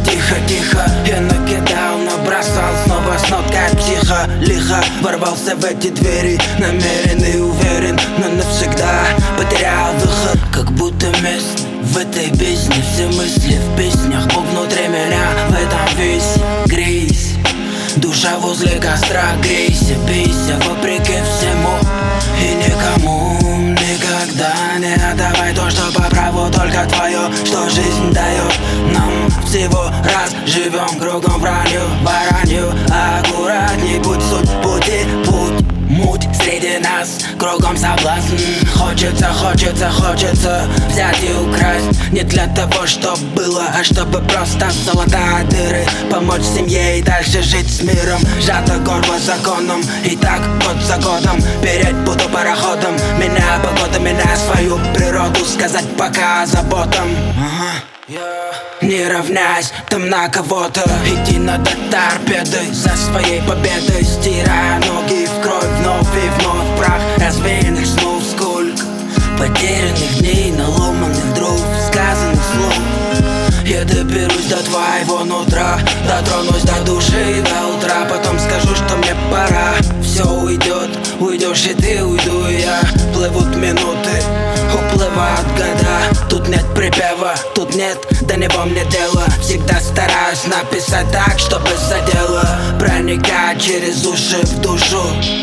Тихо-тихо я накидал, набросал снова с ноткой психа. Лихо ворвался в эти двери, намерен и уверен, но навсегда потерял выход. Как будто мест в этой бездне, все мысли в песнях, Бог внутри меня, в этом весь грязь. Душа возле костра, грейся, бейся, вопреки всему и никому. Никогда не отдавай то, что по праву только твое, что жизнь дает нам всего раз. Живем кругом вранью, баранью, аккуратней будь, суть пути, путь, муть среди нас, кругом соблазн. Хочется взять и украсть, не для того, чтоб было, а чтобы просто залатать дыры, помочь семье и дальше жить с миром. Сжато горло законом, и так год за годом переть буду пароходом. Меня погода, меня свою природу, сказать пока заботам. Не равняйся там на кого-то, иди над торпедой за своей победой, стирая ноги в кровь вновь и вновь прах развеянных снов. Сколько потерянных дней, наломанных дров, сказанных слов. Я доберусь до твоего нутра, дотронусь до души до утра, потом скажу, что мне пора. Все уйдет, уйдешь и ты, уйду и я. Плывут минуты, уплывают года. Тут нет припева, тут нет до него мне дела. Всегда стараюсь написать так, чтобы задело, проникать через уши в душу.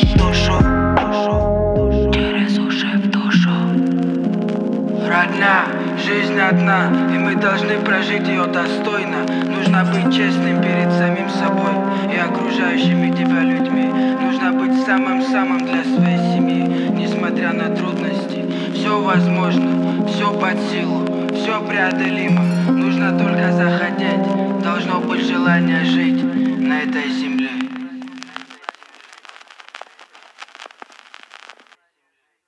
Через уши в душу. Родня, жизнь одна, и мы должны прожить ее достойно. Нужно быть честным перед самим собой и окружающими тебя людьми. Нужно быть самым-самым для своей семьи, несмотря на трудности. Все возможно, все под силу, все преодолимо. Нужно только захотеть, должно быть желание жить на этой земле.